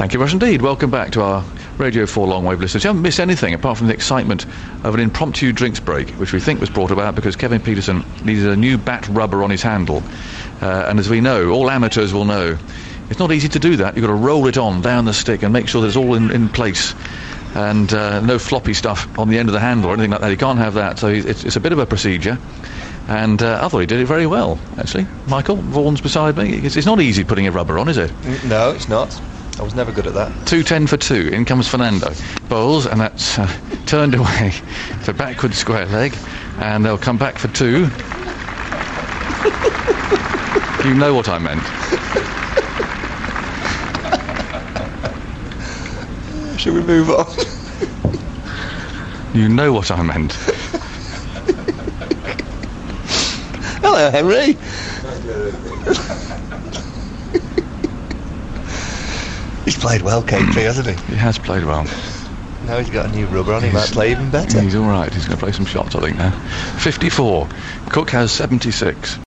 Thank you very much indeed. Welcome back to our Radio 4 long wave listeners. You haven't missed anything apart from the excitement of an impromptu drinks break, which we think was brought about because Kevin Peterson needed a new bat rubber on his handle. And as we know, all amateurs will know, it's not easy to do that. You've got to roll it on down the stick and make sure that it's all in place. And no floppy stuff on the end of the handle or anything like that. You can't have that. So it's a bit of a procedure. And I thought he did it very well, actually. Michael, Vaughan's beside me. It's not easy putting a rubber on, is it? No, it's not. I was never good at that. 2.10 for 2. In comes Fernando. Bowls, and that's turned away for backward square leg. And they'll come back for 2. You know what I meant. Shall we move on? You know what I meant. Hello, Henry. He's played well, KP, hasn't he? He has played well. Now he's got a new rubber on, he might play even better. He's all right. He's going to play some shots, I think, now. 54. Cook has 76.